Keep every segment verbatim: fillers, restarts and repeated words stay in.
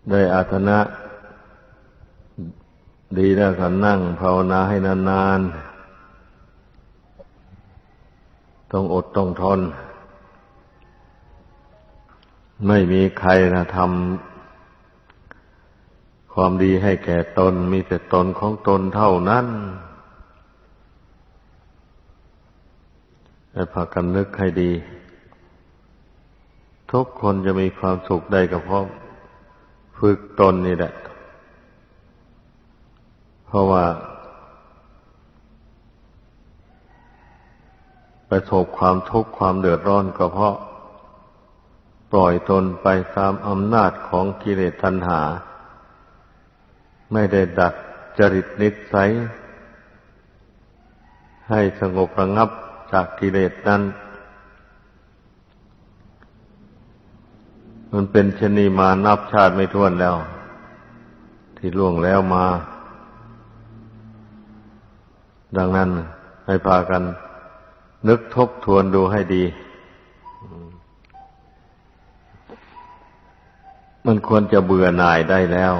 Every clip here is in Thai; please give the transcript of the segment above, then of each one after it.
ได้อาสนะดีแล้วก็นั่งภาวนาให้นานๆต้องอดต้องทนไม่มีใครนะทำความดีให้แก่ตนมีแต่ตนของตนเท่านั้นให้พากันนึกให้ดีทุกคนจะมีความสุขได้ก็เพราะฝึกตนนี่แหละเพราะว่าประสบความทุกข์ความเดือดร้อนก็เพราะปล่อยตนไปตามอำนาจของกิเลสตัณหาไม่ได้ดัดจริตนิสัยให้สงบระงับจากกิเลสนั้นมันเป็นชนีมานับชาติไม่ถ้วนแล้วที่ล่วงแล้วมาดังนั้นให้พากันนึกทบทวนดูให้ดีมันควรจะเบื่อหน่ายได้แล้ว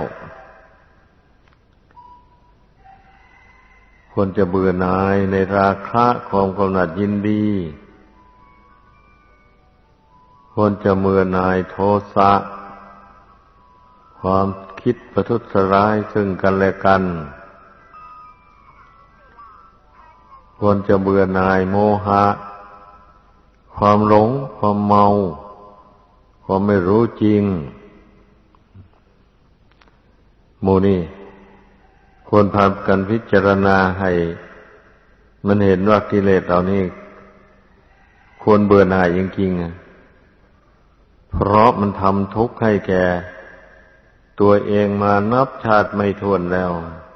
ควรจะเบื่อหน่ายในราคะความกำหนัดยินดีควรจะเบื่อหน่ายโทสะความคิดประทุษร้ายซึ่งกันและกันควรจะเบื่อหน่ายโมหะความหลงความเมาความไม่รู้จริงหมู่นี้ควรพากันพิจารณาให้มันเห็นว่ากิเลสเหล่านี้ควรเบื่อหน่ายจริงๆเพราะมันทำทุกข์ให้แก่ตัวเองมานับชาติไม่ถ้วนแล้ว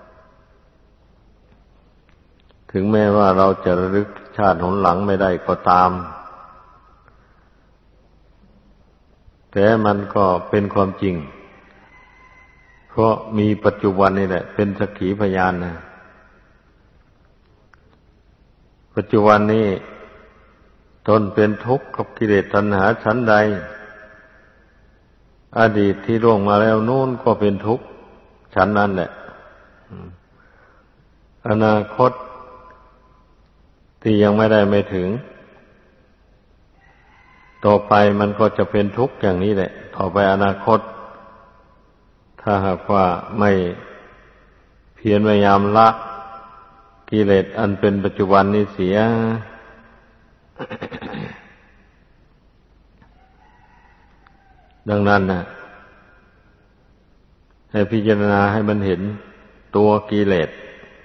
ถึงแม้ว่าเราจะระลึกชาติหนหลังไม่ได้ก็ตามแต่มันก็เป็นความจริงเพราะมีปัจจุบันนี่แหละเป็นสักขีพยานนะปัจจุบันนี้ตนเป็นทุกข์กับกิเลสตัณหาชั้นใดอดีตที่ล่วงมาแล้วนู่นก็เป็นทุกข์ชั้นนั้นแหละอนาคตที่ยังไม่ได้ไม่ถึงต่อไปมันก็จะเป็นทุกข์อย่างนี้แหละต่อไปอนาคตถ้าหากว่าไม่เพียรพยายามละกิเลสอันเป็นปัจจุบันนี้เสีย ดังนั้นนะให้พิจารณาให้มันเห็นตัวกิเลส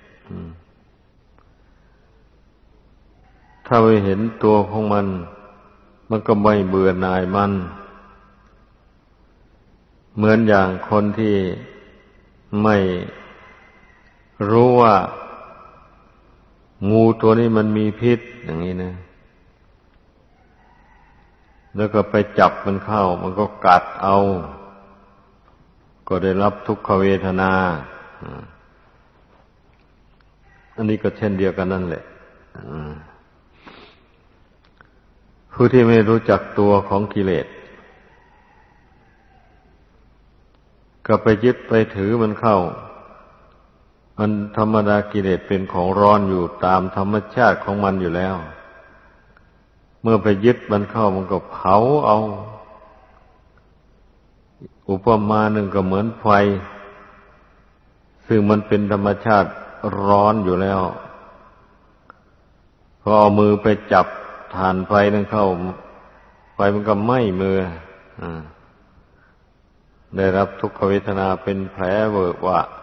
ถ้าไม่เห็นตัวของมันมันก็ไม่เบื่อหน่ายมันเหมือนอย่างคนที่ไม่รู้ว่างูตัวนี้มันมีพิษอย่างนี้นะแล้วก็ไปจับมันเข้ามันก็กัดเอาก็ได้รับทุกขเวทนาอันนี้ก็เช่นเดียวกันนั่นแหละผู้ที่ไม่รู้จักตัวของกิเลสก็ไปยึดไปถือมันเข้ามันธรรมดากิเลสเป็นของร้อนอยู่ตามธรรมชาติของมันอยู่แล้วเมื่อไปยึดมันเข้ามันก็เผาเอาอุปมาหนึ่งก็เหมือนไฟซึ่งมันเป็นธรรมชาติร้อนอยู่แล้วพอเอามือไปจับถ่านไฟนั้นเข้าไฟมันก็ไหม้มืออ่าได้รับทุกขเวทนาเป็นแผลเวอะหวะ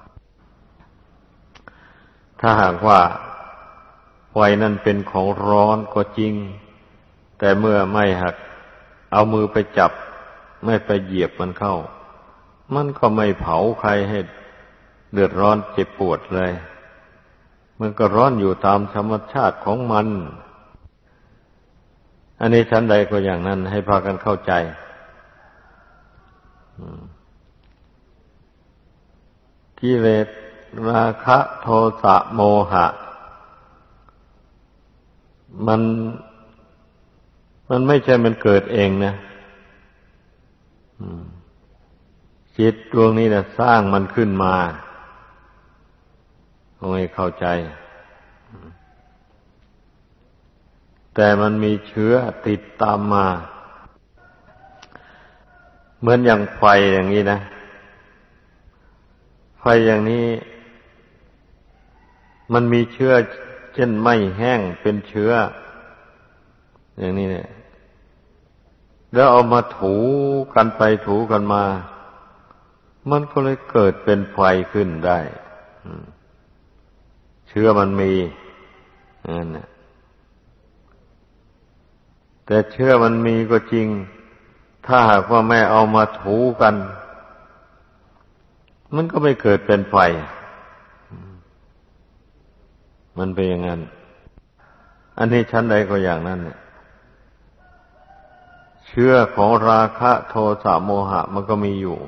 ถ้าหากว่าไฟนั้นเป็นของร้อนก็จริงแต่เมื่อไม่หักเอามือไปจับไม่ไปเหยียบมันเข้ามันก็ไม่เผาใครให้เดือดร้อนเจ็บปวดเลยมันก็ร้อนอยู่ตามธรรมชาติของมันอันนี้ชั้นใดก็อย่างนั้นให้พากันเข้าใจกิเลสราคะโทสะโมหะมันมันไม่ใช่มันเกิดเองนะจิตดวงนี้นะสร้างมันขึ้นมาต้องให้เข้าใจแต่มันมีเชื้อติดตามมาเหมือนอย่างไฟอย่างนี้นะไฟอย่างนี้มันมีเชื้อเช่นไหม้แห้งเป็นเชื้ออย่างนี้เนี่ยแล้วเอามาถูกันไปถูกันมามันก็เลยเกิดเป็นไฟขึ้นได้เชื้อมันมีนั่นนะแต่เชื้อมันมีก็จริงถ้าหากว่าไม่เอามาถูกันมันก็ไม่เกิดเป็นไฟมันเป็นอย่างนั้นอันนี้ชั้นใดก็อย่างนั้นเนี่ยเชื้อของราคะโทสะโมหะมันก็มีอยู่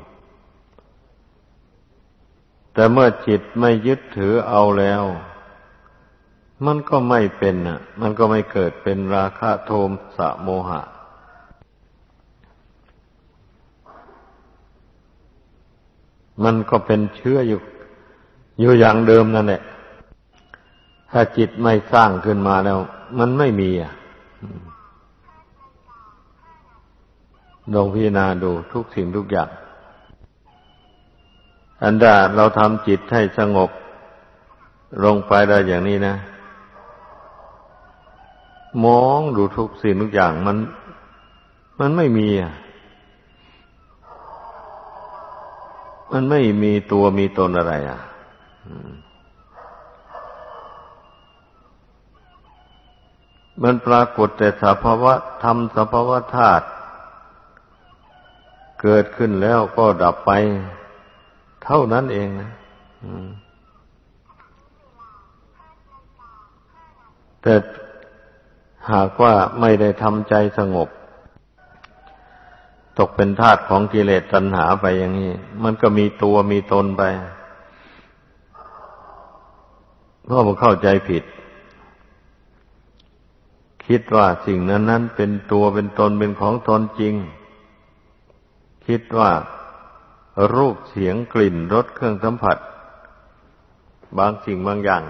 แต่เมื่อจิตไม่ยึดถือเอาแล้วมันก็ไม่เป็นน่ะมันก็ไม่เกิดเป็นราคะโทสะโมหะมันก็เป็นเชื้ออยู่อยู่อย่างเดิมนั่นแหละถ้าจิตไม่สร้างขึ้นมาแล้วมันไม่มีอ่ะลองพิจารณาดูทุกสิ่งทุกอย่างอันใดเราทำจิตให้สงบลงไปได้อย่างนี้นะมองดูทุกสิ่งทุกอย่างมันมันไม่มีอ่ะมันไม่มีตัวมีตนอะไรอ่ะมันปรากฏแต่สภาวะธรรมสภาวะธาตุเกิดขึ้นแล้วก็ดับไปเท่านั้นเองนะแต่หากว่าไม่ได้ทำใจสงบตกเป็นทาสของกิเลสตัณหาไปอย่างนี้มันก็มีตัวมีตนไปเพราะมันเข้าใจผิดคิดว่าสิ่งนั้นนั้นเป็นตัวเป็นตนเป็นของตนจริงคิดว่ารูปเสียงกลิ่นรสเครื่องสัมผัสบางสิ่งบางอย่าง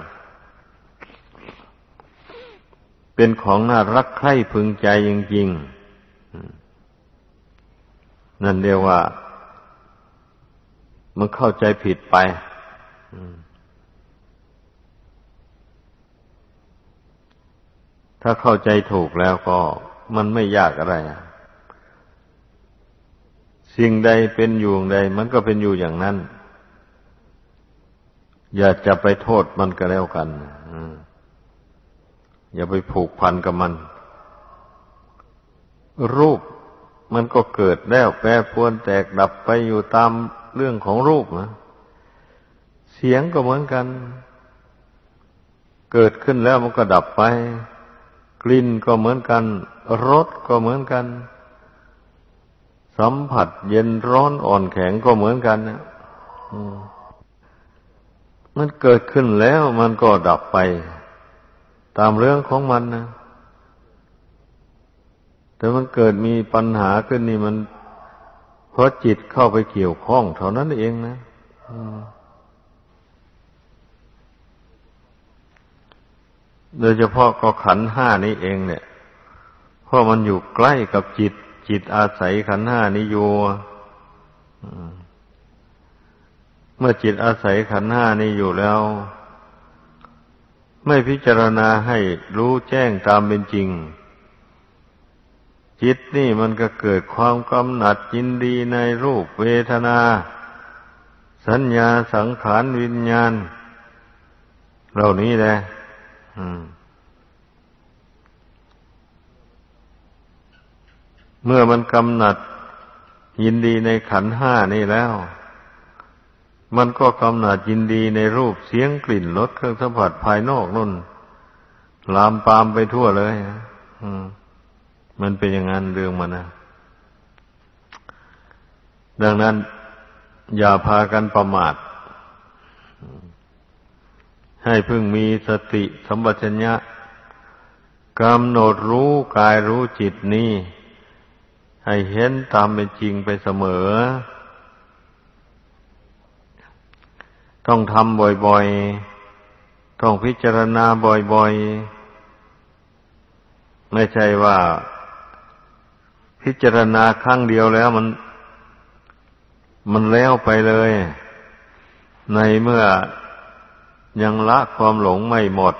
เป็นของน่ารักใคร่พึงใจจริงๆนั่นเรียกว่ามันเข้าใจผิดไปถ้าเข้าใจถูกแล้วก็มันไม่ยากอะไรสิ่งใดเป็นอยู่อย่างใดมันก็เป็นอยู่อย่างนั้นอย่าจะไปโทษมันก็แล้วกันอย่าไปผูกพันกับมันรูปมันก็เกิดแล้วแปรปรวนแตกดับไปอยู่ตามเรื่องของรูปนะเสียงก็เหมือนกันเกิดขึ้นแล้วมันก็ดับไปกลิ่นก็เหมือนกันรสก็เหมือนกันสัมผัสเย็นร้อนอ่อนแข็งก็เหมือนกันนะมันเกิดขึ้นแล้วมันก็ดับไปตามเรื่องของมันนะแต่มันเกิดมีปัญหาขึ้นนี่มันเพราะจิตเข้าไปเกี่ยวข้องเท่านั้นเองนะโดยเฉพาะก็ขันธ์ห้านี้เองเนี่ยเพราะมันอยู่ใกล้กับจิตจิตอาศัยขันธ์ห้านี้อยู่เมื่อจิตอาศัยขันธ์ห้านี้อยู่แล้วไม่พิจารณาให้รู้แจ้งตามเป็นจริงจิตนี่มันก็เกิดความกำหนัดยินดีในรูปเวทนาสัญญาสังขารวิญญาณเหล่านี้แหละเมื่อมันกำหนัดยินดีในขันธ์ห้านี่แล้วมันก็กำหนัดยินดีในรูปเสียงกลิ่นรสเครื่องสัมผัสภายนอกนู่นลามปามไปทั่วเลยมันเป็นอย่างนั้นเรื่องมันนะดังนั้นอย่าพากันประมาทให้พึงมีสติสัมปชัญญะกำหนดรู้กายรู้จิตนี้ให้เห็นตามเป็นจริงไปเสมอต้องทำบ่อยๆต้องพิจารณาบ่อยๆไม่ใช่ว่าพิจารณาครั้งเดียวแล้วมันมันแล้วไปเลยในเมื่อยังละความหลงไม่หมด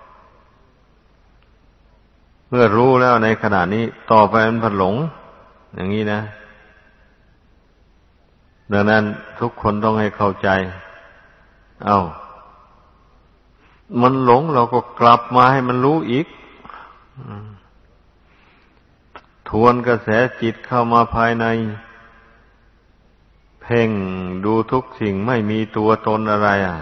เมื่อรู้แล้วในขณะนี้ต่อไปมันพันหลงอย่างนี้นะดังนั้นทุกคนต้องให้เข้าใจเอามันหลงเราก็กลับมาให้มันรู้อีกทวนกระแสจิตเข้ามาภายในเพ่งดูทุกสิ่งไม่มีตัวตนอะไรอ่ะ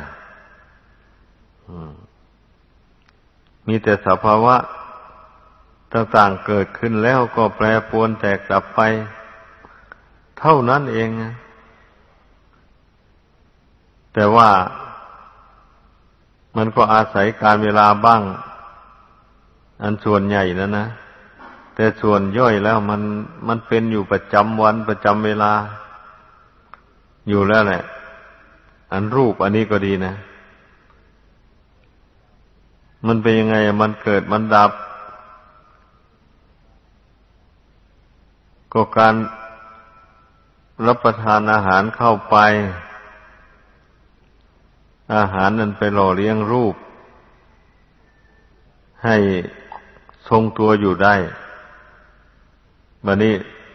มีแต่สภาวะต่างๆเกิดขึ้นแล้วก็แปรปรวนแตกดับไปเท่านั้นเองแต่ว่ามันก็อาศัยการเวลาบ้างอันส่วนใหญ่นะนะแต่ส่วนย่อยแล้วมันมันเป็นอยู่ประจำวันประจำเวลาอยู่แล้วแหละอันรูปอันนี้ก็ดีนะมันเป็นยังไงมันเกิดมันดับก็การรับประทานอาหารเข้าไปอาหารนั้นไปหล่อเลี้ยงรูปให้ทรงตัวอยู่ได้บัดนี้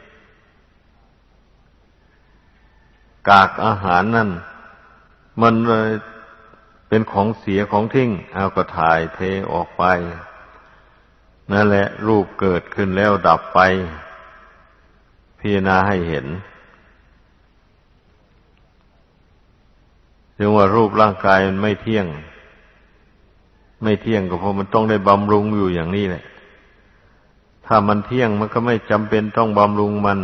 กากอาหารนั่นมันเลยเป็นของเสียของทิ้งเอาก็ถ่ายเทออกไปนั่นแหละรูปเกิดขึ้นแล้วดับไปพิจารณาให้เห็นถึงว่ารูปร่างกายมันไม่เที่ยงไม่เที่ยงก็เพราะมันต้องได้บำรุงอยู่อย่างนี้แหละถ้ามันเที่ยงมันก็ไม่จำเป็นต้องบำรุงมัน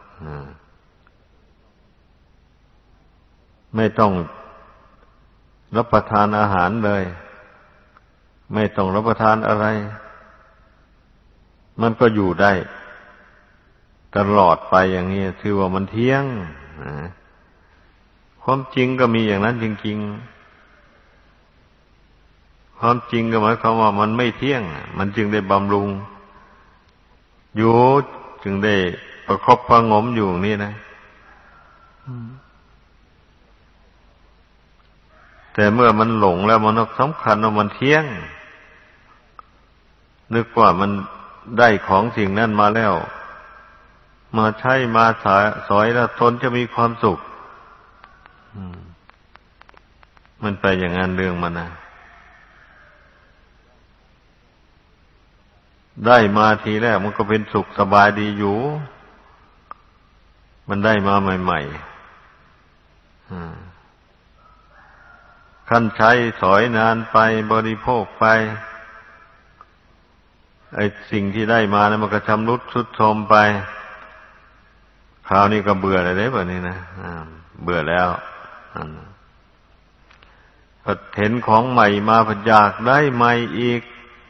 ไม่ต้องรับประทานอาหารเลยไม่ต้องรับประทานอะไรมันก็อยู่ได้ตลอดไปอย่างนี้ถือว่ามันเที่ยงความจริงก็มีอย่างนั้นจริงๆความจริงก็หมายความว่ามันไม่เที่ยงมันจึงได้บำรุงอยู่จึงได้ประคบประหงมอยู่นี่นะแต่เมื่อมันหลงแล้วมันสำคัญว่ามันเที่ยงนึกว่ามันได้ของสิ่งนั้นมาแล้วมาใช้มาสอยแล้วตนจะมีความสุขมันไปอย่างนั้นเรื่องมันนะได้มาทีแรกมันก็เป็นสุขสบายดีอยู่มันได้มาใหม่ๆขั้นใช้สอยนานไปบริโภคไปไอ้สิ่งที่ได้มานะมันก็ชำรุดทรุดโทรมไปคราวนี้ก็เบื่อเลยแบบนี้นะเบื่อแล้วพอเห็นของใหม่มาพอยากได้ใหม่อีก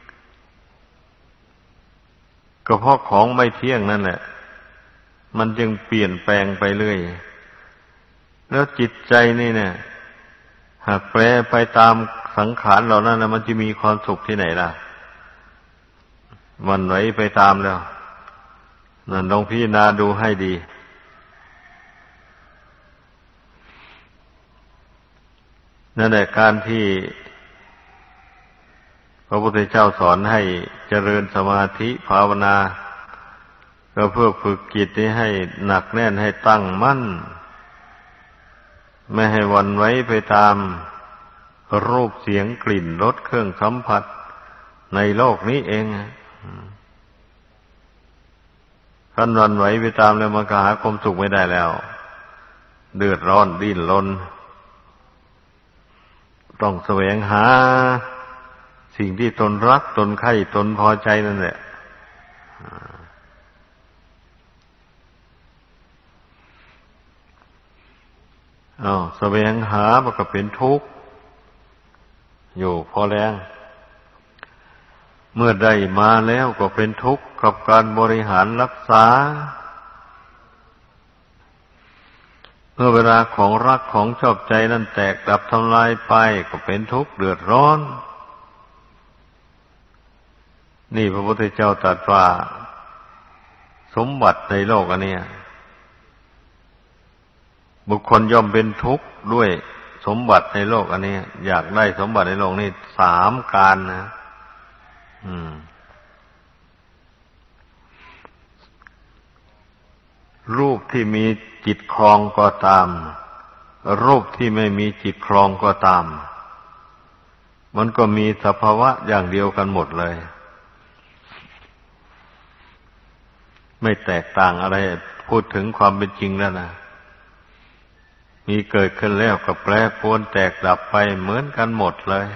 ก็เพราะของไม่เที่ยงนั่นแหละมันจึงเปลี่ยนแปลงไปเรื่อยแล้วจิตใจนี่เนี่ยหากแปรไปตามสังขารเหล่านั้นนะมันจะมีความสุขที่ไหนล่ะมันไหวไปตามแล้วนั่นลองพิจารณาดูให้ดีนั่นแหละการที่พระพุทธเจ้าสอนให้เจริญสมาธิภาวนาก็เพื่อฝึกจิตนี้ให้หนักแน่นให้ตั้งมั่นไม่ให้หวั่นไหวไปตามรูปเสียงกลิ่นรสเครื่องสัมผัสในโลกนี้เองถ้าหวั่นไหวไปตามแล้วมันก็หาความสุขไม่ได้แล้วเดือดร้อนดิ้นรนต้องแสวงหาสิ่งที่ตนรักตนใคร่ตนพอใจนั่นแหละอ้าวแสวงหามันก็เป็นทุกข์อยู่พอแรงเมื่อได้มาแล้วก็เป็นทุกข์กับการบริหารรักษาเมื่อเวลาของรักของชอบใจนั้นแตกดับทำลายไปก็เป็นทุกข์เดือดร้อนนี่พระพุทธเจ้าตรัสว่าสมบัติในโลกอันเนี้ยบุคคลย่อมเป็นทุกข์ด้วยสมบัติในโลกอันนี้อยากได้สมบัติในโลกนี้สามการนะอืมรูปที่มีจิตครองก็ตามรูปที่ไม่มีจิตครองก็ตามมันก็มีสภาวะอย่างเดียวกันหมดเลยไม่แตกต่างอะไรพูดถึงความเป็นจริงแล้วนะมีเกิดขึ้นแล้วก็แปรปรวนแตกดับไปเหมือนกันหมดเลย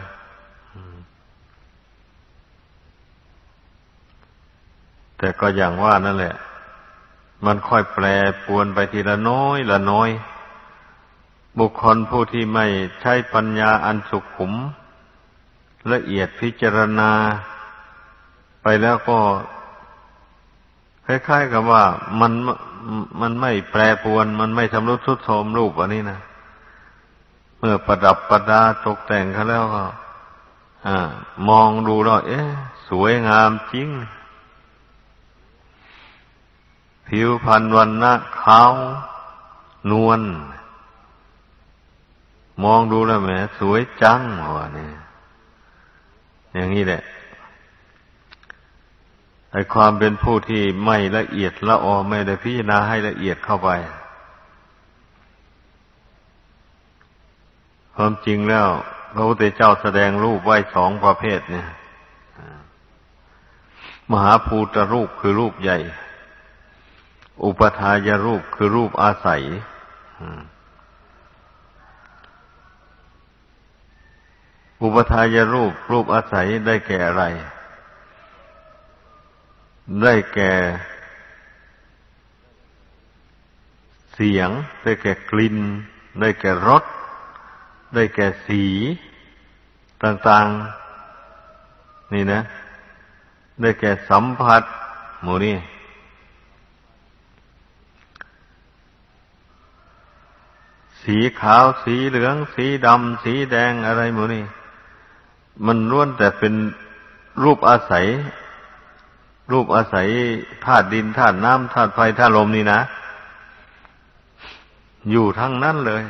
แต่ก็อย่างว่านั่นแหละมันค่อยแปรปรวนไปทีละน้อยละน้อยบุคคลผู้ที่ไม่ใช้ปัญญาอันสุขุมละเอียดพิจารณาไปแล้วก็คล้ายๆกับว่ามันมันไม่แปรปรวนมันไม่ชำรุดทรุดโทรมรูปอันนี้นะเมื่อประดับประดาตกแต่งเขาแล้วก็อ่ามองดูแล้วเอ๊ะสวยงามจริงผิวพรรณวรรณะขาวนวลมองดูแล้วแหมสวยจังวะเนี่ยอย่างนี้แหละไอ้ความเป็นผู้ที่ไม่ละเอียดละออไม่ได้พิจารณาให้ละเอียดเข้าไปความจริงแล้วพระพุทธเจ้าแสดงรูปไว้สองประเภทเนี่ยมหาภูตรูปคือรูปใหญ่อุปทายรูปคือรูปอาศัยอุปทายรูปรูปอาศัยได้แก่อะไรได้แก่เสียงได้แก่กลิ่นได้แก่รสได้แก่สีต่างๆนี่นะได้แก่สัมผัสหมู่นี้สีขาวสีเหลืองสีดำสีแดงอะไรหมู่นี้มันล้วนแต่เป็นรูปอาศัยรูปอาศัยธาตุดินธาตุน้ำธาตุไฟธาตุลมนี่นะอยู่ทั้งนั้นเลย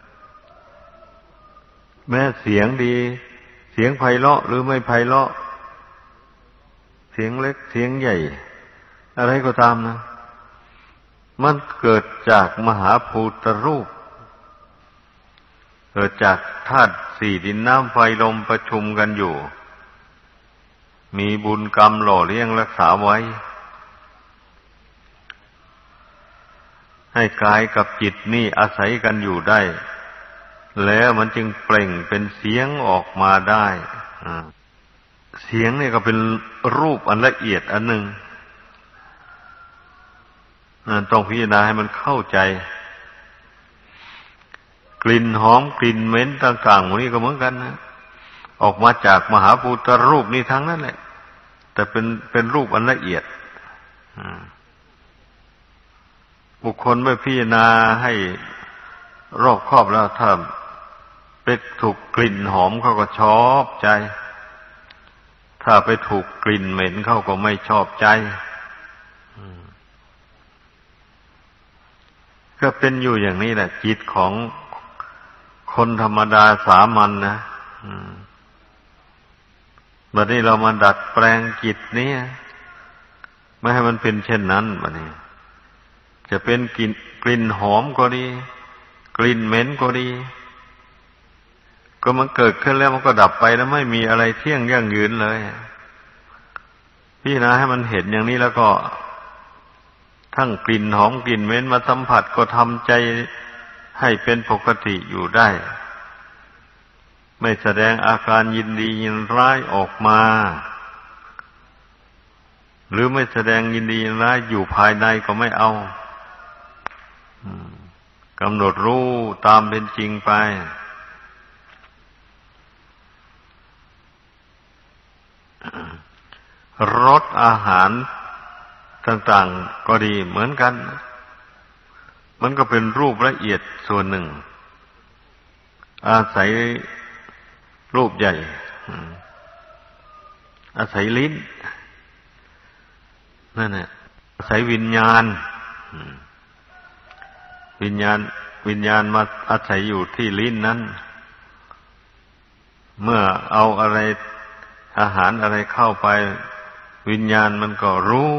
แม้เสียงดีเสียงไพเราะหรือไม่ไพเราะเสียงเล็กเสียงใหญ่อะไรก็ตามนะมันเกิดจากมหาภูตรูปเกิดจากธาตุสี่ดินน้ำไฟลมประชุมกันอยู่มีบุญกรรมหล่อเลี้ยงรักษาไว้ให้กายกับจิตนี่อาศัยกันอยู่ได้แล้วมันจึงเปล่งเป็นเสียงออกมาได้เสียงนี่ก็เป็นรูปอันละเอียดอันหนึ่งต้องพิจารณาให้มันเข้าใจกลิ่นหอมกลิ่นเหม็นต่างๆพวกนี้ก็เหมือนกันนะออกมาจากมหาภูตรูปนี่ทั้งนั้นแหละแต่เป็นเป็นรูปอันละเอียดบุคคลไม่พิจารณาให้รอบคอบแล้วถ้าไปถูกกลิ่นหอมเขาก็ชอบใจถ้าไปถูกกลิ่นเหม็นเขาก็ไม่ชอบใจก็เป็นอยู่อย่างนี้แหละจิตของคนธรรมดาสามัญ น, นะบัดนี้เรามาดัดแปลงจิตนี้ไม่ให้มันเป็นเช่นนั้นบัดนี้จะเป็นกลิ่นกลิ่นหอมก็ดีกลิ่นเหม็นก็ดีก็มันเกิดขึ้นแล้วมันก็ดับไปแล้วไม่มีอะไรเที่ยงยั่งยืนเลยพี่นะให้มันเห็นอย่างนี้แล้วก็ทั้งกลิ่นหอมกลิ่นเหม็นมาสัมผัสก็ทำใจให้เป็นปกติอยู่ได้ไม่แสดงอาการยินดียินร้ายออกมาหรือไม่แสดงยินดียินร้ายอยู่ภายในก็ไม่เอากำหนดรู้ตามเป็นจริงไปรสอาหารต่างๆก็ดีเหมือนกันมันก็เป็นรูปละเอียดส่วนหนึ่งอาศัยรูปใหญ่อาศัยลิ้นนั่นแหละอาศัยวิญญาณวิญญาณวิญญาณมาอาศัยอยู่ที่ลิ้นนั้นเมื่อเอาอะไรอาหารอะไรเข้าไปวิญญาณมันก็รู้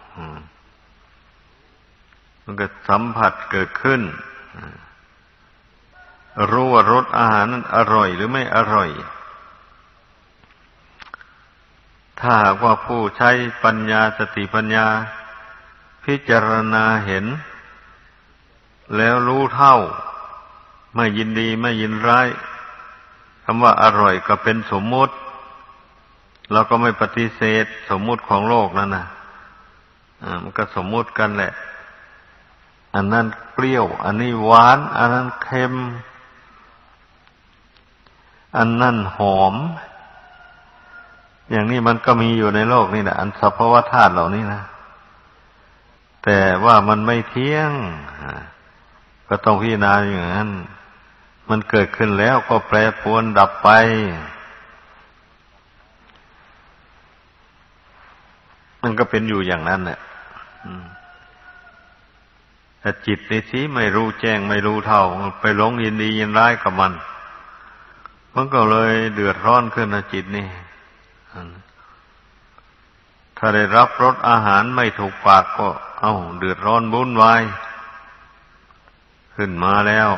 มันก็สัมผัสเกิดขึ้นรู้ว่ารสอาหารนั้นอร่อยหรือไม่อร่อยถ้าหากว่าผู้ใช้ปัญญาสติปัญญาพิจารณาเห็นแล้วรู้เท่าไม่ยินดีไม่ยินร้ายคำว่าอร่อยก็เป็นสมมุติเราก็ไม่ปฏิเสธสมมุติของโลกนั่นนะอ่ามันก็สมมุติกันแหละอันนั้นเปรี้ยวอันนี้หวานอันนั้นเค็มอันนั้นหอมอย่างนี้มันก็มีอยู่ในโลกนี่แหละอันสภาวะธาตุเหล่านี้นะแต่ว่ามันไม่เที่ยงก็ต้องพิจารณาอย่างนั้นมันเกิดขึ้นแล้วก็แปรปรวนดับไปมันก็เป็นอยู่อย่างนั้นแหละแต่จิตนี่สิไม่รู้แจ้งไม่รู้เท่าไปหลงยินดียินร้ายกับมันมันก็เลยเดือดร้อนขึ้นนะจิตนี่ถ้าได้รับรสอาหารไม่ถูกปากก็เอ้าเดือดร้อนวุ่นวายขึ้นมาแล้ว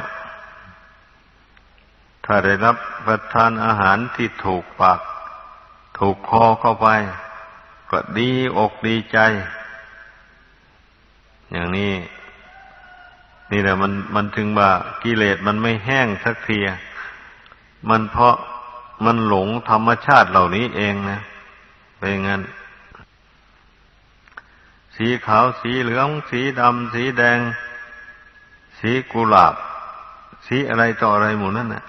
ถ้าได้รับประทานอาหารที่ถูกปากถูกคอเข้าไปก็ดีอกดีใจอย่างนี้นี่แหละมันมันถึงว่ากิเลสมันไม่แห้งสักทีมันเพราะมันหลงธรรมชาติเหล่านี้เองนะเป็นงั้นสีขาวสีเหลืองสีดำสีแดงสีกุหลาบสีอะไรต่ออะไรหมู่นั่นน่ะ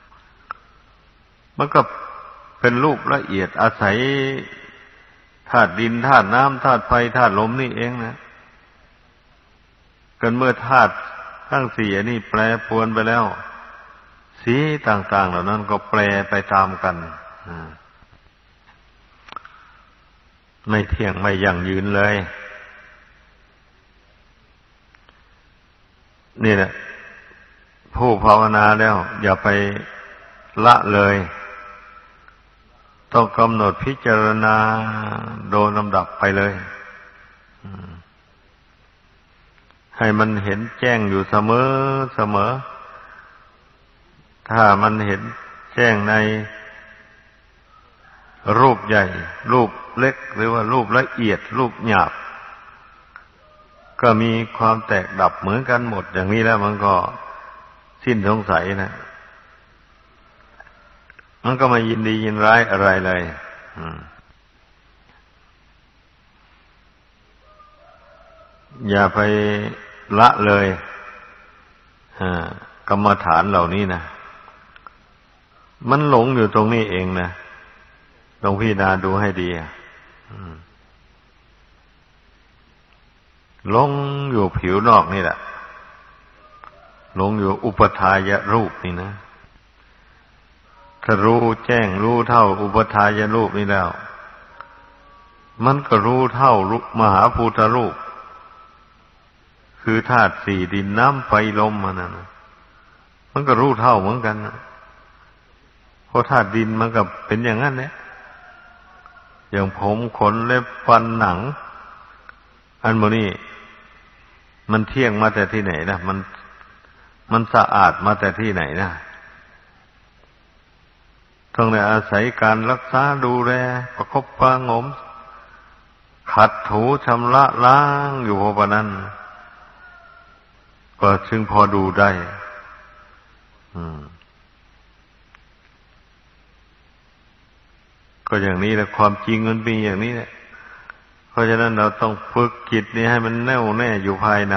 มันก็เป็นรูปละเอียดอาศัยธาตุดินธาตุน้ำธาตุไฟธาตุลมนี่เองนะกันเมื่อธาตุทั้งสี่นี่แปรปรวนไปแล้วสีต่างๆเหล่านั้นก็แปรไปตามกันไม่เที่ยงไม่ยั่งยืนเลยนี่แหละผู้ภาวนาแล้วอย่าไปละเลยต้องกำหนดพิจารณาโดยลำดับไปเลยให้มันเห็นแจ้งอยู่เสมอเสมอถ้ามันเห็นแจ้งในรูปใหญ่รูปเล็กหรือว่ารูปละเอียดรูปหยาบก็มีความแตกดับเหมือนกันหมดอย่างนี้แล้วมันก็สิ้นสงสัยนะมันก็ไม่ยินดียินร้ายอะไรเลยอย่าไปละเลยกรรมฐานเหล่านี้นะมันหลงอยู่ตรงนี้เองนะลองพิจารณาดูให้ดีหลงอยู่ผิวนอกนี่แหละหลงอยู่อุปทายรูปนี่นะถ้ารู้แจ้งรู้เท่าอุปทายรูปนี่แล้วมันก็รู้เท่ามหาภูตรูปคือธาตุสี่ดินน้ำไฟลมมันนะมันก็รู้เท่าเหมือนกันนะเพราะธาตุดินมันก็เป็นอย่างนั้นเนี่ยอย่างผมขนเล็บฟันหนังอันโมนี่มันเที่ยงมาแต่ที่ไหนนะมันมันสะอาดมาแต่ที่ไหนนะต้องได้อาศัยการรักษาดูแลประคบประงมขัดถูชำระล้างอยู่พอประนั้นก็จึงพอดูได้อืมก็อย่างนี้แหละความจริงมันเป็นอย่างนี้แหละเพราะฉะนั้นเราต้องฝึกจิตนี้ให้มันแน่วแน่อยู่ภายใน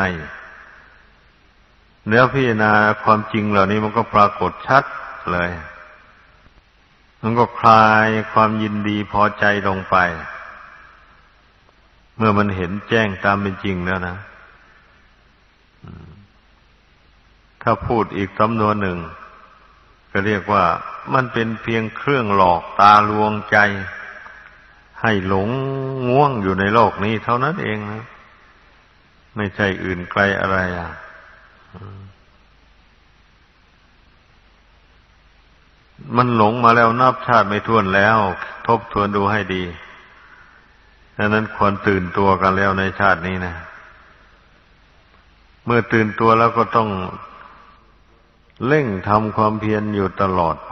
แล้วพิจารณาความจริงเหล่านี้มันก็ปรากฏชัดเลยมันก็คลายความยินดีพอใจลงไปเมื่อมันเห็นแจ้งตามเป็นจริงแล้วนะถ้าพูดอีกสำนวนหนึ่งก็เรียกว่ามันเป็นเพียงเครื่องหลอกตาลวงใจให้หลงง่วงอยู่ในโลกนี้เท่านั้นเองนะไม่ใช่อื่นไกลอะไรอ่ะมันหลงมาแล้วนับชาติไม่ถ้วนแล้วทบทวนดูให้ดีดังนั้นควรตื่นตัวกันแล้วในชาตินี้นะเมื่อตื่นตัวแล้วก็ต้องเร่งทำความเพียรอยู่ตลอดไป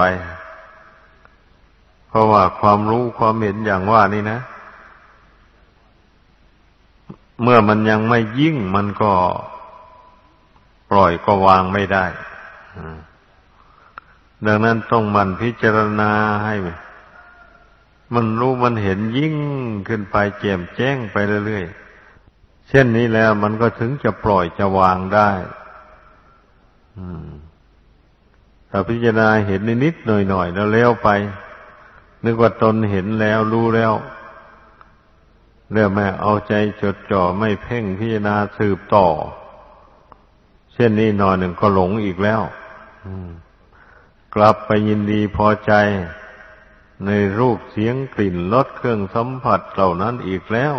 เพราะว่าความรู้ความเห็นอย่างว่านี่นะเมื่อมันยังไม่ยิ่งมันก็ปล่อยก็วางไม่ได้ดังนั้นต้องหมั่นพิจารณาให้มันรู้มันเห็นยิ่งขึ้นไปแจ่มแจ้งไปเรื่อยๆเช่นนี้แล้วมันก็ถึงจะปล่อยจะวางได้ถ้าพิจารณาเห็นนิดๆหน่อยๆแล้วเลี้ยวไปนึกว่าตนเห็นแล้วรู้แล้วเรื่องไม่เอาใจจดจ่อไม่เพ่งพิจารณาสืบต่อเช่นนี้หน่อยหนึ่งก็หลงอีกแล้วกลับไปยินดีพอใจในรูปเสียงกลิ่นรสเครื่องสัมผัสเหล่านั้นอีกแล้ว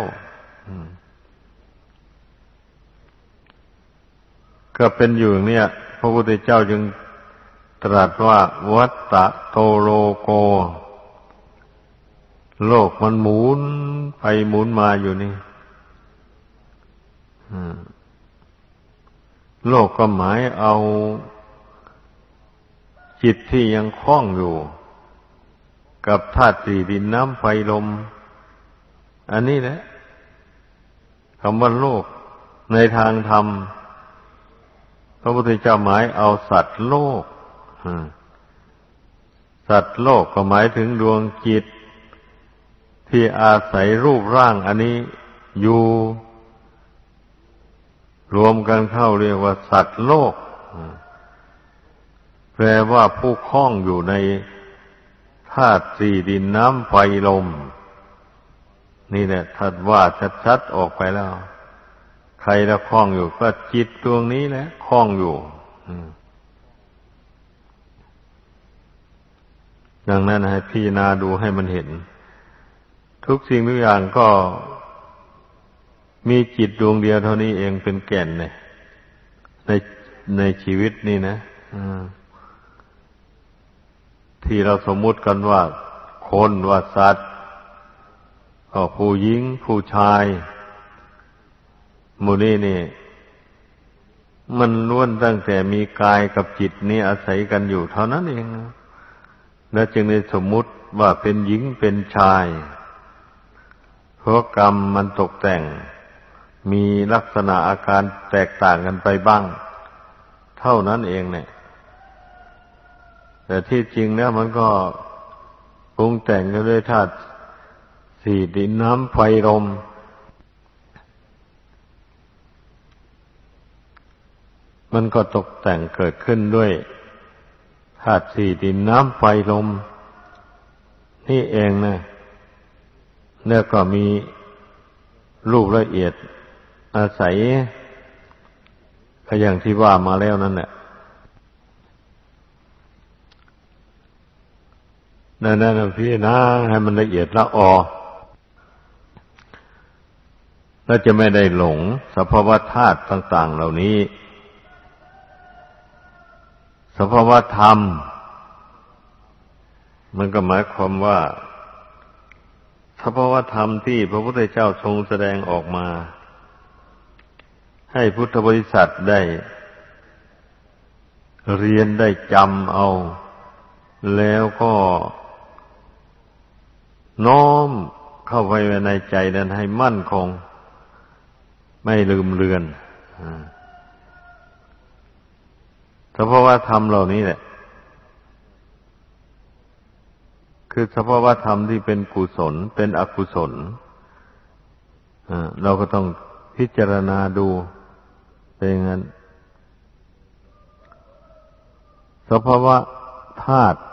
ก็เป็นอยู่อย่างนี้พระพุทธเจ้าจึงตรัสว่าวัฏฏะโตโลโกโลกมันหมุนไปหมุนมาอยู่นี่โลกก็หมายเอาจิตที่ยังคล้องอยู่กับธาตุสี่ดินน้ำไฟลมอันนี้แหละคำว่าโลกในทางธรรมพระพุทธเจ้าหมายเอาสัตว์โลกสัตว์โลกก็หมายถึงดวงจิตที่อาศัยรูปร่างอันนี้อยู่รวมกันเข้าเรียกว่าสัตว์โลกแปลว่าผู้คล้องอยู่ในธาตุสี่ดินน้ำไฟลมนี่แหละถ้าว่าชัดๆออกไปแล้วใครละคล้องอยู่ก็จิตดวงนี้แหละคล้องอยู่ดังนั้นให้พิจารณาดูให้มันเห็นทุกสิ่งทุกอย่างก็มีจิตดวงเดียวเท่านี้เองเป็นแก่นในในในชีวิตนี่นะที่เราสมมุติกันว่าคนว่าสัตว์ก็ผู้หญิงผู้ชายหมู่นี้นี่มันล้วนตั้งแต่มีกายกับจิตนี่อาศัยกันอยู่เท่านั้นเองแล้วจึงได้สมมุติว่าเป็นหญิงเป็นชายเพราะกรรมมันตกแต่งมีลักษณะอาการแตกต่างกันไปบ้างเท่านั้นเองเนี่ยแต่ที่จริงเนี่ยมันก็ปรุงแต่งกันด้วยธาตุสี่ดินน้ำไฟลมมันก็ตกแต่งเกิดขึ้นด้วยธาตุสี่ดินน้ำไฟลมนี่เองนะแล้วก็มีรูปละเอียดอาศัยก็อย่างที่ว่ามาแล้วนั่นแหละนั่นนั่นพี่นะให้มันละเอียดละออแล้วจะไม่ได้หลงสภาวะธาตุต่างๆเหล่านี้สภาวะธรรมมันก็หมายความว่าสภาวะธรรมที่พระพุทธเจ้าทรงแสดงออกมาให้พุทธบริษัทได้เรียนได้จำเอาแล้วก็น้อมเข้าไปในใจนั้นให้มั่นคงไม่ลืมเลือนสภาวะธรรมเหล่านี้แหละคือสภาวะธรรมที่เป็นกุศลเป็นอกุศลเราก็ต้องพิจารณาดูเป็นอย่างนั้นสภาวะธาตุ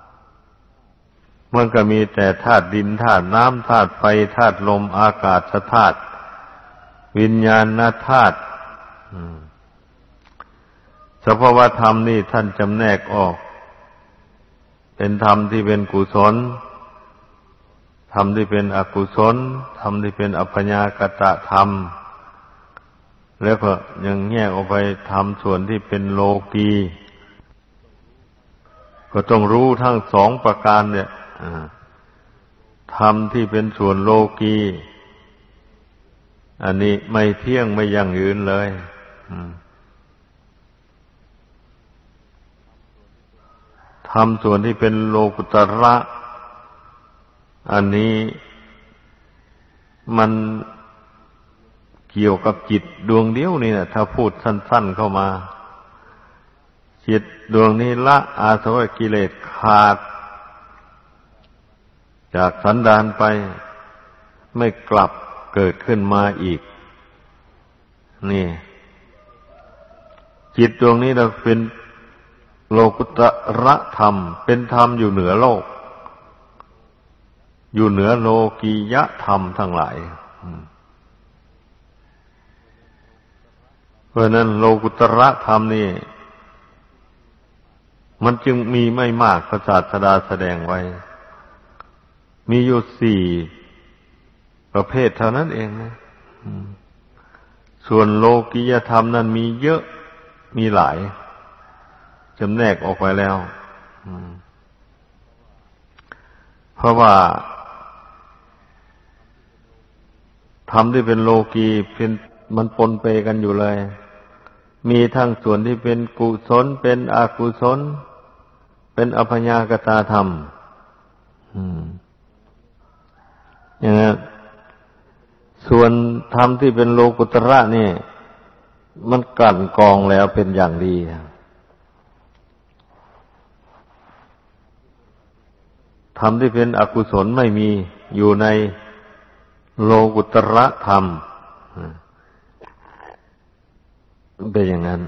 มันก็มีแต่ธาตุดินธาตุน้ำธาตุไฟธาตุลมอากาศธาตุวิญญาณธาตุสภาวธรรมนี่ท่านจำแนกออกเป็นธรรมที่เป็นกุศลธรรมที่เป็นอกุศลธรรมที่เป็นอัพพญากตธรรมแล้วก็ยังแยกออกไปธรรมส่วนที่เป็นโลกีก็ต้องรู้ทั้งสองประการเนี่ยธรรมที่เป็นส่วนโลกีอันนี้ไม่เที่ยงไม่ยั่งยืนเลยธรรมส่วนที่เป็นโลกุตระอันนี้มันเกี่ยวกับจิตดวงเดียวนี่นะถ้าพูดสั้นๆเข้ามาจิตดวงนี้ละอาสวะกิเลสขาดจากสันดานไปไม่กลับเกิดขึ้นมาอีกนี่จิตดวงนี้เราเป็นโลกุตระธรรมเป็นธรรมอยู่เหนือโลกอยู่เหนือโลกียธรรมทั้งหลายเพราะนั้นโลกุตระธรรมนี่มันจึงมีไม่มากพระศาสดาแสดงไว้มีอยู่สี่ประเภทเท่านั้นเองนะส่วนโลกียธรรมนั้นมีเยอะมีหลายจำแนกออกไปแล้วเพราะว่าธรรมที่เป็นโลกีเป็นมันปนเปกันอยู่เลยมีทั้งส่วนที่เป็นกุศลเป็นอกุศลเป็นอัพพญากตธรรมอย่างนั้นส่วนธรรมที่เป็นโลกุตระนี่มันกลั่นกรองแล้วเป็นอย่างดีธรรมที่เป็นอกุศลไม่มีอยู่ในโลกุตระธรรมเป็นอย่างนั้น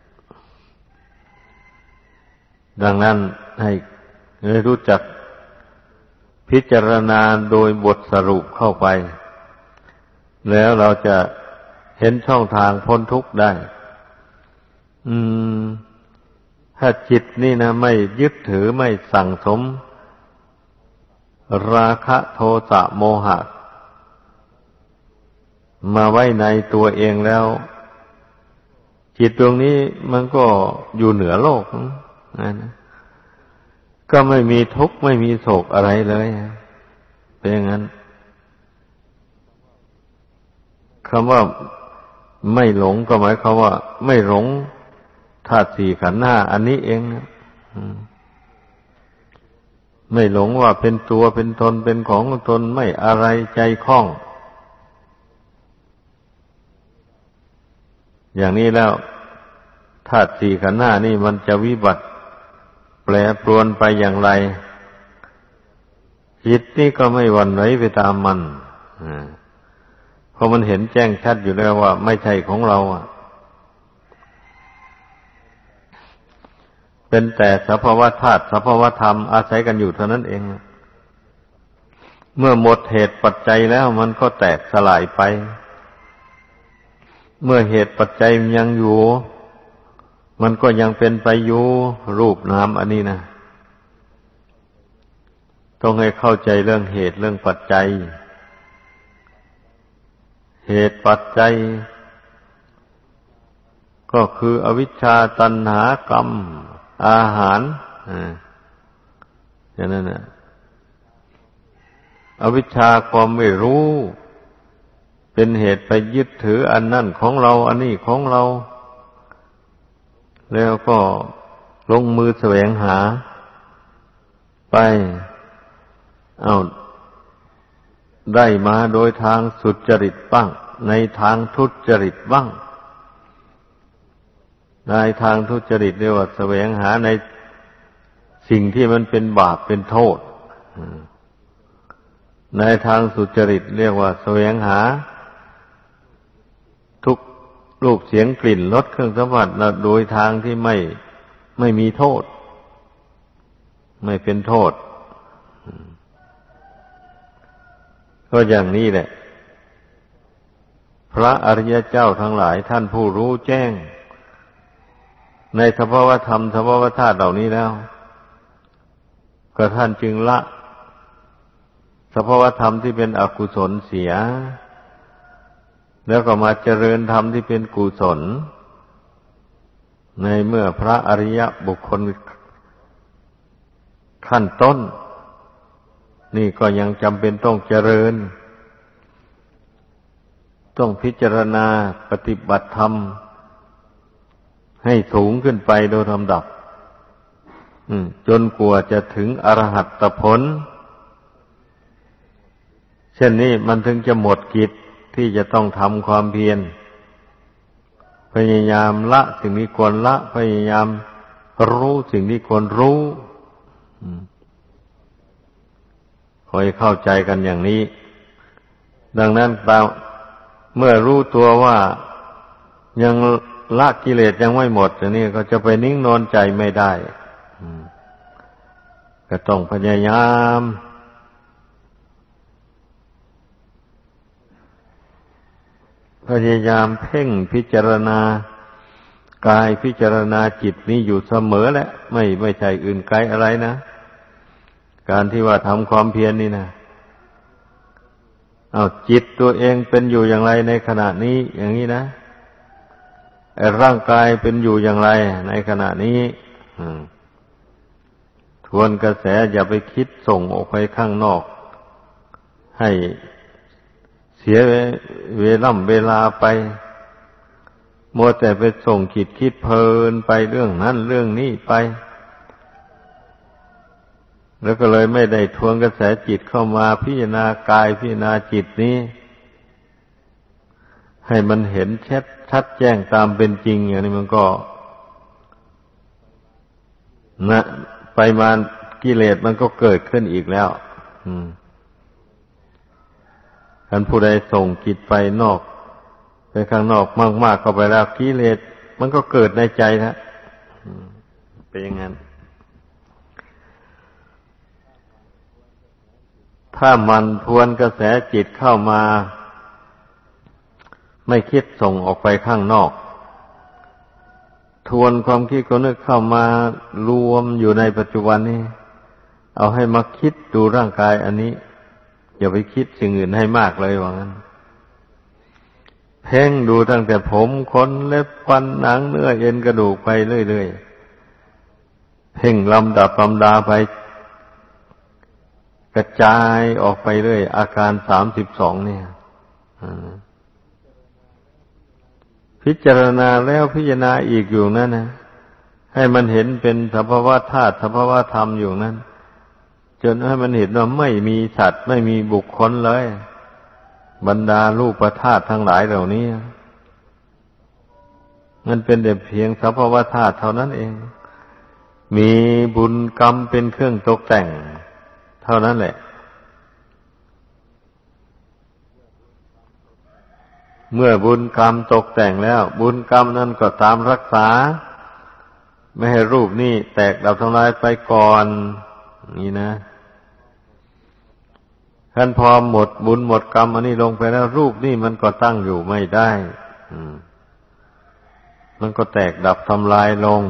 ดังนั้นให้ให้รู้จักพิจารณาโดยบทสรุปเข้าไปแล้วเราจะเห็นช่องทางพ้นทุกข์ได้อืมถ้าจิตนี่นะไม่ยึดถือไม่สั่งสมราคะโทสะโมหะมาไว้ในตัวเองแล้วจิตดวงนี้มันก็อยู่เหนือโลกนะก็ไม่มีทุกข์ไม่มีโศกอะไรเลยเป็นอย่างนั้นคำว่าไม่หลงก็หมายความว่าไม่หลงธาตุสี่ขันธ์ห้าอันนี้เองนะไม่หลงว่าเป็นตัวเป็นตนเป็นของตนไม่อะไรใจคล้องอย่างนี้แล้วธาตุสี่ขันธ์ห้านี่มันจะวิบัติแปรปรวนไปอย่างไรจิตนี่ก็ไม่หวั่นไหวไปตามมันเพราะมันเห็นแจ้งชัดอยู่แล้วว่าไม่ใช่ของเราเป็นแต่สภาวะธาตุสภาวะธรรมอาศัยกันอยู่เท่านั้นเองเมื่อหมดเหตุปัจจัยแล้วมันก็แตกสลายไปเมื่อเหตุปัจจัยยังอยู่มันก็ยังเป็นไปอยู่รูปนามอันนี้นะต้องให้เข้าใจเรื่องเหตุเรื่องปัจจัยเหตุปัจจัยก็คืออวิชชาตัณหากรรมอาหารอ่าอย่างนั้นน่ะอวิชชาความไม่รู้เป็นเหตุไปยึดถืออันนั่นของเราอันนี้ของเราแล้วก็ลงมือแสวงหาไปเอาได้มาโดยทางสุจริตบ้างในทางทุจริตบ้างในทางทุจริตเรียกว่าแสวงหาในสิ่งที่มันเป็นบาปเป็นโทษในทางสุจริตเรียกว่าแสวงหาทุกรูปเสียงกลิ่นรสเครื่องสัมผัสโดยทางที่ไม่ไม่มีโทษไม่เป็นโทษก็อย่างนี้แหละพระอริยเจ้าทั้งหลายท่านผู้รู้แจ้งในสภาวธรรมสภาวธาตุเหล่านี้แล้วก็ท่านจึงละสภาวธรรมที่เป็นอกุศลเสียแล้วก็มาเจริญธรรมที่เป็นกุศลในเมื่อพระอริยบุคคลขั้นต้นนี่ก็ยังจำเป็นต้องเจริญต้องพิจารณาปฏิบัติธรรมให้สูงขึ้นไปโดยลำดับจนกว่าจะถึงอรหัตผลเช่นนี้มันถึงจะหมดกิจที่จะต้องทำความเพียรพยายามละสิ่งที่ควรละพยายามรู้สิ่งที่ควรรู้ขอให้เข้าใจกันอย่างนี้ดังนั้นเมื่อรู้ตัวว่ายังละกิเลสยังไม่หมดอย่างนี้ก็จะไปนิ่งนอนใจไม่ได้ก็ต้องพยายามพยายามเพ่งพิจารณากายพิจารณาจิตนี้อยู่เสมอแหละไม่ไม่ใช่อื่นไกลอะไรนะการที่ว่าทำความเพียร น, นี่นะเอาจิตตัวเองเป็นอยู่อย่างไรในขณะนี้อย่างนี้นะร่างกายเป็นอยู่อย่างไรในขณะนี้ทวนกระแสอย่าไปคิดส่งออกไปข้างนอกให้เสียเวลาเวลาไปมัวแต่ไปส่งคิดคิดเพลินไปเรื่องนั้นเรื่องนี้ไปแล้วก็เลยไม่ได้ทวนกระแสจิตเข้ามาพิจารณากายพิจารณาจิตนี้ให้มันเห็นชัดชัดแจ้งตามเป็นจริงอย่างนี้มันก็นะไปมากิเลสมันก็เกิดขึ้นอีกแล้วอืมท่านผู้ใดส่งจิตไปนอกไปข้างนอกมากๆเข้าไปแล้วกิเลสมันก็เกิดในใจนะเป็นอย่างนั้นถ้ามันทวนกระแสจิตเข้ามาไม่คิดส่งออกไปข้างนอกทวนความคิดก็นึกเข้ามารวมอยู่ในปัจจุบันนี้เอาให้มาคิดดูร่างกายอันนี้อย่าไปคิดสิ่งอื่นให้มากเลยว่างั้นเพ่งดูตั้งแต่ผมขนเล็บฟันหนังเนื้อเอ็นกระดูกไปเรื่อยๆเพ่งลำดับลำดาไปกระจายออกไปเรื่อยอาการสามสิบสองเนี่ยพิจารณาแล้วพิจารณาอีกอยู่นั่นนะให้มันเห็นเป็นสภาวะธาตุสภาวะธรรมอยู่นั้นจนให้มันเห็นว่าไม่มีสัตว์ไม่มีบุคคลเลยบรรดารูปธาตุทั้งหลายเหล่านี้มันเป็นแต่เพียงสภาวะธาตุเท่านั้นเองมีบุญกรรมเป็นเครื่องตกแต่งเท่านั้นแหละเมื่อบุญกรรมตกแต่งแล้วบุญกรรมนั้นก็ตามรักษาไม่ให้รูปนี้แตกดับทำลายไปก่อนนี่นะท่านพอหมดบุญหมดกรรมอันนี้ลงไปแล้วรูปนี้มันก็ตั้งอยู่ไม่ได้มันก็แตกดับทำลายลง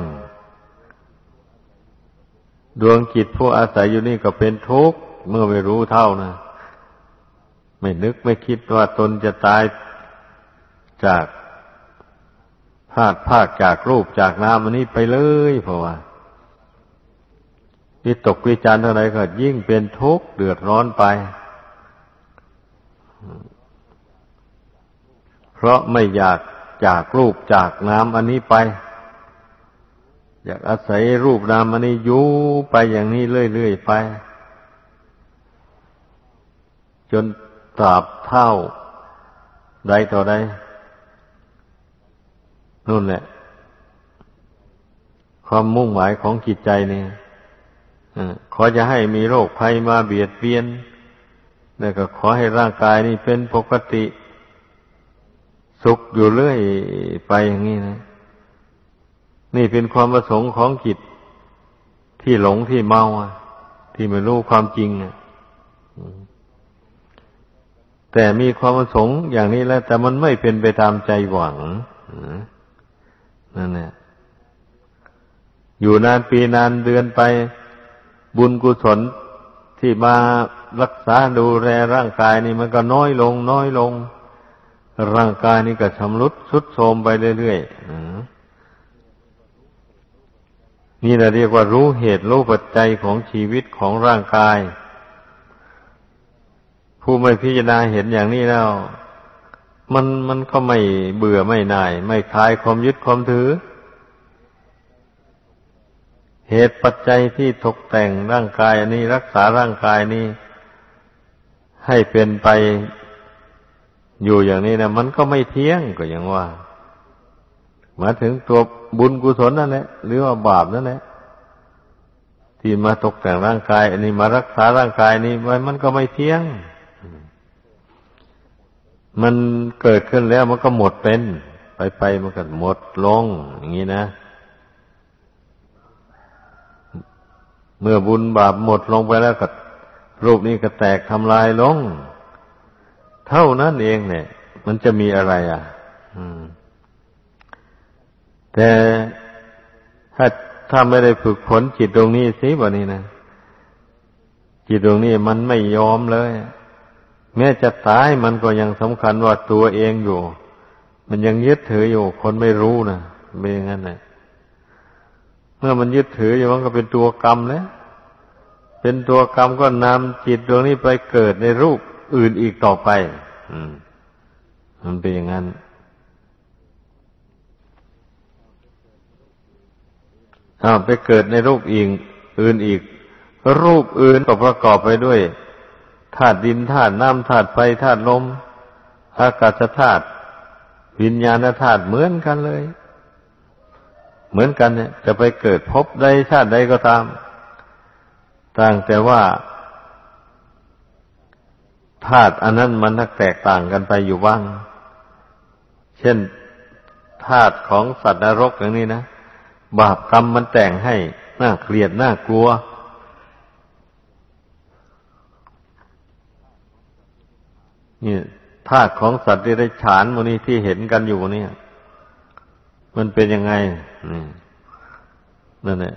ดวงจิตผู้อาศัยอยู่นี่ก็เป็นทุกข์เมื่อไม่รู้เท่านะไม่นึกไม่คิดว่าตนจะตายจากพลาดพลาดจากรูปจากนามอันนี้ไปเลยเพราะว่าวิตกวิจารณ์เท่าไรก็ยิ่งเป็นทุกข์เดือดร้อนไปเพราะไม่อยากจากรูปจากนามอันนี้ไปอยากอาศัยรูปนามอันนี้อยู่ไปอย่างนี้เรื่อยๆไปจนตราบเท่าใดต่อใดนู่นแหละความมุ่งหมายของจิตใจเนี่ยขอจะให้มีโรคภัยมาเบียดเบียนแล้วก็ขอให้ร่างกายนี่เป็นปกติสุขอยู่เรื่อยไปอย่างนี้นะนี่เป็นความประสงค์ของจิตที่หลงที่เมาที่ไม่รู้ความจริงแต่มีความประสงค์อย่างนี้แล้วแต่มันไม่เป็นไปตามใจหวังนั่นแหละอยู่นานปีนานเดือนไปบุญกุศลที่มารักษาดูแลร่างกายนี่มันก็น้อยลงน้อยลงร่างกายนี่ก็ชำรุดทรุดโทรมไปเรื่อยๆนี่แหละเรียกว่ารู้เหตุรู้ปัจจัยของชีวิตของร่างกายผู้ไม่พิจารณาเห็นอย่างนี้แล้วมันมันก็ไม่เบื่อไม่หน่ายไม่คลายความยึดความถือเหตุปัจจัยที่ตกแต่งร่างกายอันนี้รักษาร่างกายนี้ให้เป็นไปอยู่อย่างนี้นะมันก็ไม่เที่ยงก็อย่างว่ามาถึงตัวบุญกุศลนั่นแหละหรือว่าบาปนั่นแหละที่มาตกแต่งร่างกายอันนี้มารักษาร่างกายนี้ไว้มันก็ไม่เที่ยงมันเกิดขึ้นแล้วมันก็หมดเป็นไปไปมันก็หมดลงอย่างนี้นะเมื่อบุญบาปหมดลงไปแล้วก็รูปนี้ก็แตกทำลายลงเท่านั้นเองเนี่ยมันจะมีอะไรอ่ะแต่ถ้าถ้าไม่ได้ฝึกฝนจิตตรงนี้สิบ่นี้นะจิตตรงนี้มันไม่ยอมเลยแม้จะตายมันก็ยังสำคัญว่าตัวเองอยู่มันยังยึดถืออยู่คนไม่รู้นะเป็นอย่างนั้นแหละเมื่อมันยึดถืออยู่มันก็เป็นตัวกรรมแล้วเป็นตัวกรรมก็นำจิตดวงนี้ไปเกิดในรูปอื่นอีกต่อไปอืมมันเป็นอย่างนั้นอ้าวไปเกิดในรูปอีกอื่นอีกรูปอื่นก็ประกอบไปด้วยธาตุดินธาตุน้ำธาตุไฟธาตุลมอากาศธาตุวิญญาณธาตุเหมือนกันเลยเหมือนกันเนี่ยจะไปเกิดภพใดชาติใดก็ตามต่างแต่ว่าธาตุอันนั้นมันแตกต่างกันไปอยู่บ้างเช่นธาตุของสัตว์นรกอย่างนี้นะบาปกรรมมันแต่งให้น่าเกลียดน่ากลัวนี่ธาตุของสัตว์ที่ได้ฉานโมนี้ที่เห็นกันอยู่เนี่ยมันเป็นยังไงนี่นั่นแหละ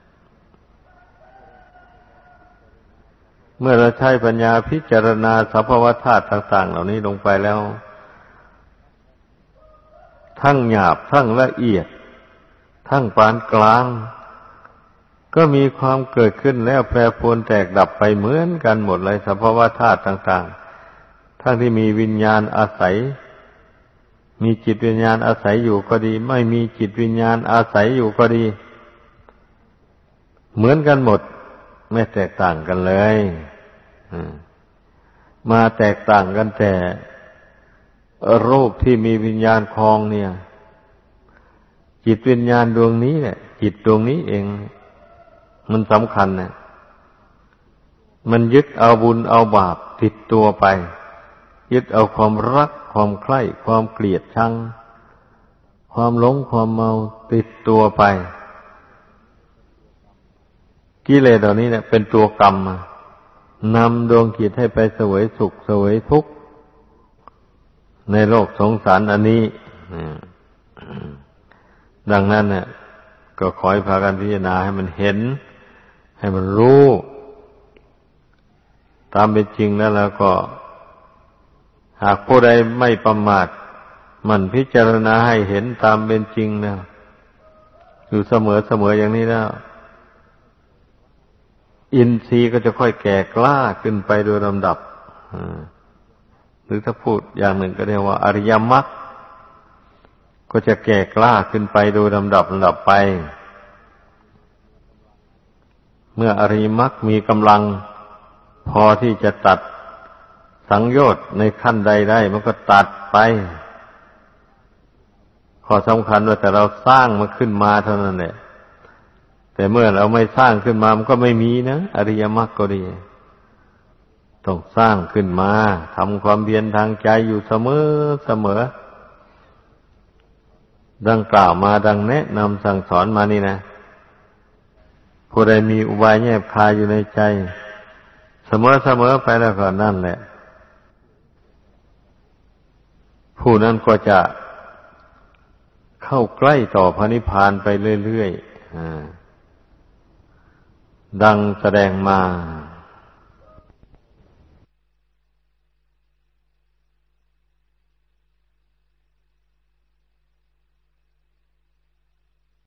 เมื่อเราใช้ปัญญาพิจารณาสภาวะธาตุต่างๆเหล่านี้ลงไปแล้วทั้งหยาบทั้งละเอียดทั้งปานกลางก็มีความเกิดขึ้นแล้วแปรปรวนแตกดับไปเหมือนกันหมดเลยสภาวะธาตุต่างๆทั้งที่มีวิญญาณอาศัยมีจิตวิญญาณอาศัยอยู่ก็ดีไม่มีจิตวิญญาณอาศัยอยู่ก็ดีเหมือนกันหมดไม่แตกต่างกันเลยมาแตกต่างกันแต่รูปที่มีวิญญาณครองเนี่ยจิตวิญญาณดวงนี้แหละจิตดวงนี้เองมันสำคัญนะมันยึดเอาบุญเอาบาปติดตัวไปยึดเอาความรักความใคร่ความเกลียดชังความหลงความเมาติดตัวไปกิเลสเหล่านี้เนี่ยเป็นตัวกรรมนำดวงจิตให้ไปเสวยสุขเสวยทุกข์ในโลกสงสารอันนี้ดังนั้นเนี่ยก็ขอให้พากันพิจารณาให้มันเห็นให้มันรู้ตามเป็นจริงแล้วแล้วก็หากผู้ใดไม่ประมาทมันพิจารณาให้เห็นตามเป็นจริงนะอยู่เสมอเสมออย่างนี้แล้วอินทรีย์ก็จะค่อยแก่กล้าขึ้นไปโดยลำดับหรือถ้าพูดอย่างหนึ่งก็เรียกว่าอริยมรรคก็จะแก่กล้าขึ้นไปโดยลำดับลำดับไปเมื่ออริยมรรคมีกำลังพอที่จะตัดสังโยชน์ในขั้นใดได้มันก็ตัดไปข้อสำคัญว่าแต่เราสร้างมันขึ้นมาเท่านั้นแหละแต่เมื่อเราไม่สร้างขึ้นมามันก็ไม่มีนะอริยมรรคก็ดีต้องสร้างขึ้นมาทำความเพียรทางใจอยู่เสมอเสมอดังกล่าวมาดังแนะนำสั่งสอนมานี่นะผู้ใดมีอุบายแยบคายอยู่ในใจเสมอเสมอไปแล้วก็นั่นแหละผู้นั้นก็จะ เข้าใกล้ต่อพระนิพพานไปเรื่อยๆดังแสดงมา